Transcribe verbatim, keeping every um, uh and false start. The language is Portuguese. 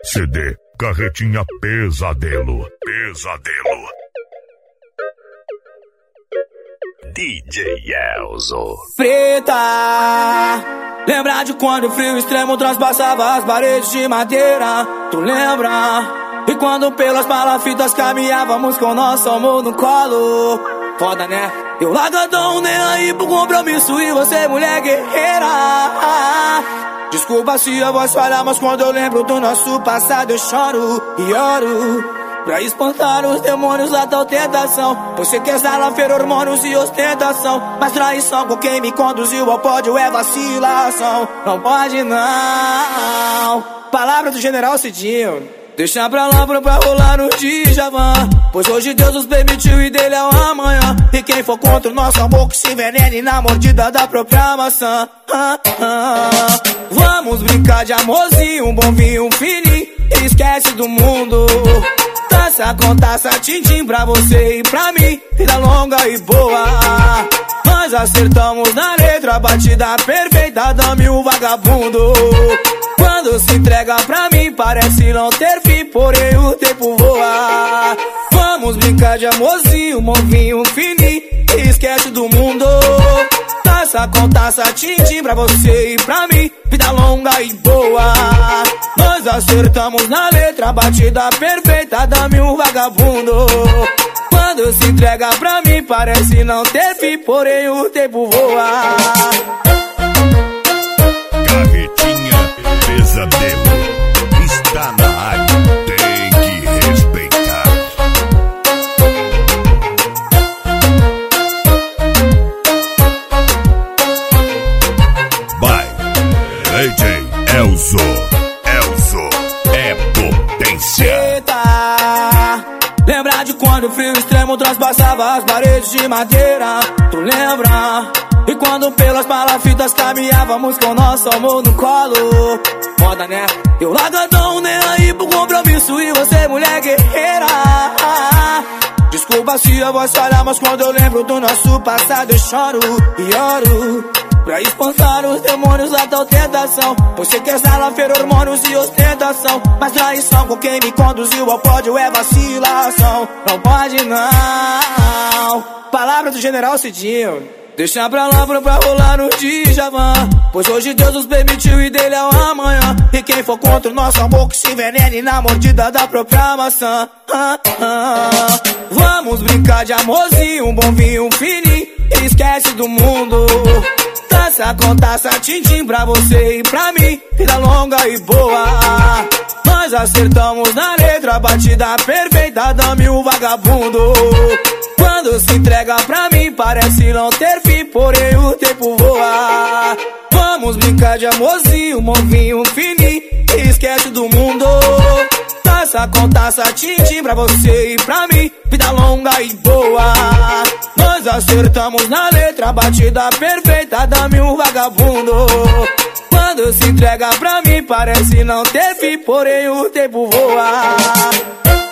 C D Carretinha Pesadelo. Pesadelo. D J Elzo. Preta, lembra de quando o frio extremo transpassava as paredes de madeira? Tu lembra? E quando pelas palafitas caminhávamos com nosso amor no colo? Foda, né? Eu largadão, nem aí pro compromisso e você mulher guerreira. Desculpa se a voz falha, mas quando eu lembro do nosso passado eu choro e oro. Pra espantar os demônios da tal tentação. Você quer salafer hormônios e ostentação, mas traição com quem me conduziu ao pódio é vacilação. Não pode não. Palavra do General Cidinho. Deixa pra lá pra, pra rolar no Djavan, pois hoje Deus nos permitiu e dele é o amanhã. E quem for contra o nosso amor que se envenene na mordida da própria maçã. ah, ah. Vamos brincar de amorzinho, um bom vinho, um fininho, e esquece do mundo. Taça com taça, tim-tim pra você e pra mim, vida longa e boa. Nós acertamos na letra, batida perfeita, dame o vagabundo. Quando se entrega pra mim parece não ter fim, porém o tempo voa. Vamos brincar de amorzinho, um vinho, um fininho, e esquece do mundo. Taça com taça, tim-tim pra você e pra mim, vida longa e boa. Nós acertamos na letra, batida perfeita, dame um vagabundo. Quando se entrega pra mim parece não ter fim, porém o tempo voa. Carretinha Pesadelo está na área, tem que respeitar. Vai, D J Elzo. Elzo é potência. Eita, lembra de quando o frio extremo transpassava as paredes de madeira? Tu lembra? E quando pelas palafitas caminhávamos com nosso amor no colo? Foda, né? Eu largadão, nem aí pro compromisso e você mulher guerreira. Desculpa se a voz falha, mas quando eu lembro do nosso passado eu choro e oro. Pra espantar os demônios da tal tentação. Você quer salafer hormônios e ostentação, mas traição com quem me conduziu ao pódio é vacilação. Não pode não. Palavra do General Cidinho. Deixa pra lá pra, pra rolar no Djavan, pois hoje Deus nos permitiu e dele é o amanhã. E quem for contra o nosso amor que se envenene na mordida da própria maçã. ah, ah. Vamos brincar de amorzinho, um bom vinho, um fininho, e esquece do mundo. Taça com taça, tim-tim pra você e pra mim, vida longa e boa. Nós acertamos na letra, batida perfeita, dame o vagabundo. Quando se entrega pra mim parece não ter fim, porém o tempo voa. Vamos brincar de amorzinho, um vinho, um fininho, e esquece do mundo. Taça com taça, tim-tim pra você e pra mim, vida longa e boa. Nós acertamos na letra, batida perfeita, dame um vagabundo. Quando se entrega pra mim parece não ter fim, porém o tempo voa.